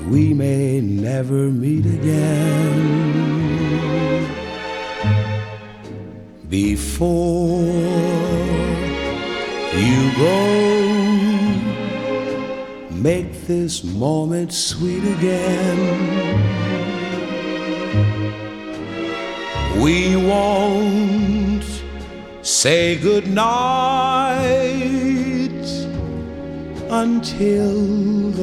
we may never meet again. Before you go, make this moment sweet again. We won't say goodnight until